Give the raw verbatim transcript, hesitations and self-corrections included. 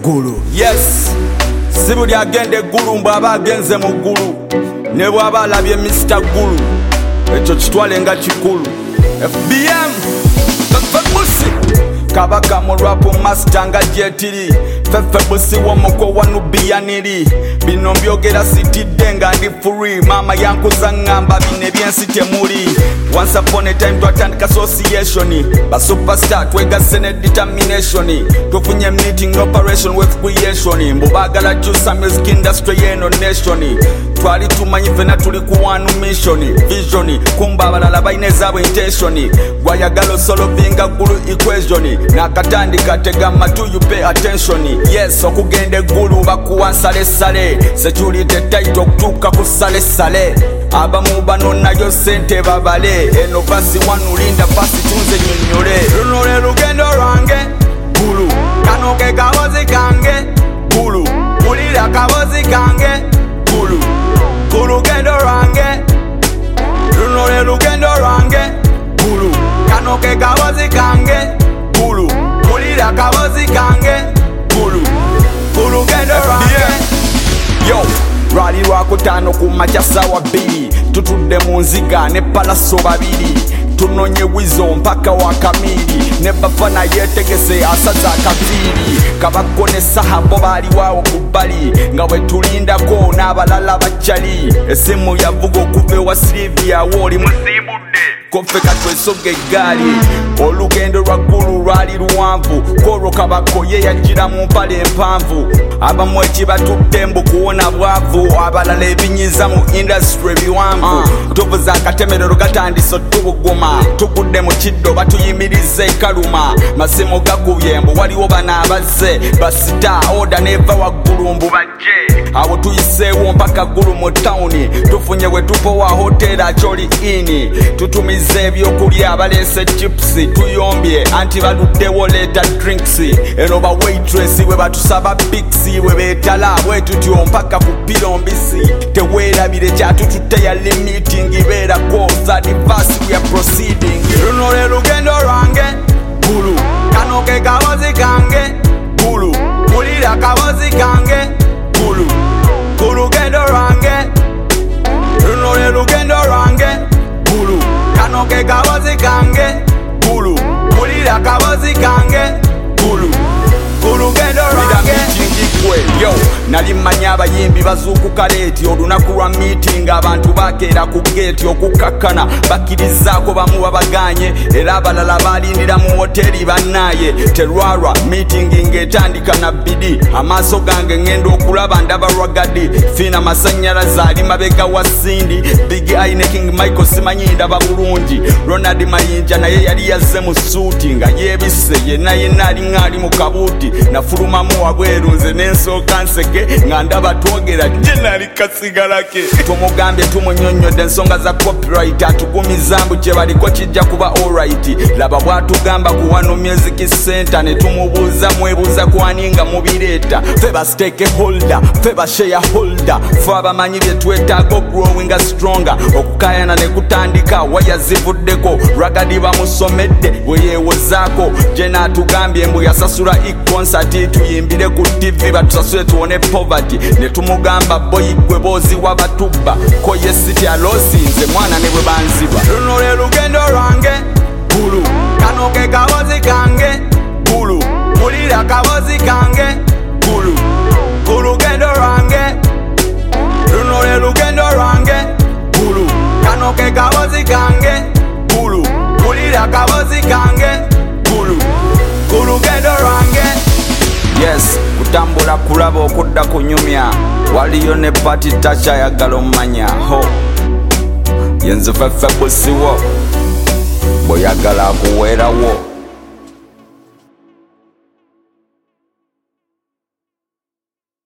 gulu. Yes, si buli agenda eggulu bw'aba agenze mu ggulu, ne bw'aba alabye mister Gulu, ekyo kitwale nga kikulu. F B M Fefe Busi Kabaka mu rap master nga jetiri, Fefe Busi w'omuko wa Nubiyaniri. Bino mbyogera sitidde nga ndi free, mama yankuza ngamba bino ebyensi temuli. Once upon a time twatandika association, ba superstar twegasse ne determination, tufunye meeting operation with creation, mbu baagala kyusa music industry yeno nation. Twali tumanyi fena tuli ku one mission, vision kumba abalala balina ezaabwe intention, gwayagala osolovinga gulu equation, nakatandika tega matu you pay attention. Yes, okugenda eggulu bakuwa nsalesale, security tight okutuuka ku salesale, abamu bano nayo sente babale, eno basi wanulinda basi tunze nnyonnyole. Luno lwe lugendo lwange gulu, kano ke kabozi kange gulu, wulira kabozi kange gulu, ku lugendo lwange. Luno lwe lugendo lwange gulu, kano ke kabozi kange gulu, wulira kabozi kange gulu, ku lugendo lwange. Yo, lwali lwakutaano ku makya ssaawa bbiri, tutudde mu nziga ne palaso babiri, tunonye wizo mpaka wa kamiri, ne bafana yetegese asaza akaviiri, kabako ne sahabo bali waawo ku bbali, nga bwe tulindako n'abalala bakyali, essimu yavuga okuva ewa Silivia wooli musiibudde koffe katwesoga eggaali. Olugendo lwa ggulu lwali luwanvu, kolwo kabako ye yajjira mu mpale empanvu, abamu ekibatutte mbu kuwona bwavu, abalala ebinyiza mu industry biwanvu. Tuvuza akatemerero gatandise tubuguma, tugudde mu kiddo batuyimiriza ekaluma, masimu gagubye mbu waliwo bano abazze basita oda neva waggulu mbu bajje, awo tuyiseewo mpaka ggulu mu tawuni, tufunye we tupowa hoteri akyoli ini, tutumiza ebyokulya abaleese chipsi, tuyombye anti baluddewo leeta drinks, eno ba waitress we batusaba pixi, we beetala bwe tutyo mpaka ku piro mbisi, teweerabire kyatututte ya limiting ibeerako zadivasi we are proceeding. Luno lwe lugendo lwange gulu, kano ke kabozi kange gulu, wulira kabozi kange gulu, ku lugendo lwange. Luno lwe lugendo lwange gulu, kano ke kabozi kange gulu, wulira kabozi kange gulu, ku lugendo lwange. Yo, nali manya abayimbi bazuukuka leeti, olunaku lwa meeting abantu bakeera ku geeti okukakkana, bakkirizaako bamu babaganye, era abalala balindira mu hoteri bannaaye. Terwalwa meeting ng'etandika na bidi, amaaso gange ngenda okulaba ndaba rwagadi, fiina masannyalaze ali mabega wa Sindi, Big Eye ne King Michael simanyi ndaba bulungi, Ronald Mayinja naye yali yazze mu suuti nga yeebisse, yenna yenna alinga ali mu kabuuti, nafulumamu wabweru nze n'ensooka nseke nga ndaba twogera jenali kasigalake. Tumugambye tumunyonnyodde ensonga za copyright, atugumiza mbu kye baliko kijja kuba alright, laba bwatugamba ku Wano Music Center, ne tumubuuza mwebuuza kwaninga mubireeta, ffe ba stakeholder, ffe ba shareholder, ffe abamanyi bye twetaaga growing stronger, okukayana ne kutandika waya zivuddeko, ragadi bamusomedde bwe yeewozaako, gye n'atugambye mbu yasasula i-concert tuyimbire ku T V batusasule tuwone poverty, ne tumugamba boyi gwe boozi w'abatubba, ko yesiti alosinze mwana ne bwe banziba. Luno lwe lugendo lwange gulu, kano ke kabozi kange gulu, wulira kabozi kange gulu, ku lugendo lwange. Luno lwe lugendo lwange gulu, kano ke kabozi kange gulu, wulira kabozi kange gulu, ku lugendo lwange. Yes, kutambula kulaba okudda kunyumya, waliyo ne party tacha yagala omanya ho, yenze Fefe Busi wo boyagala kuweerawo.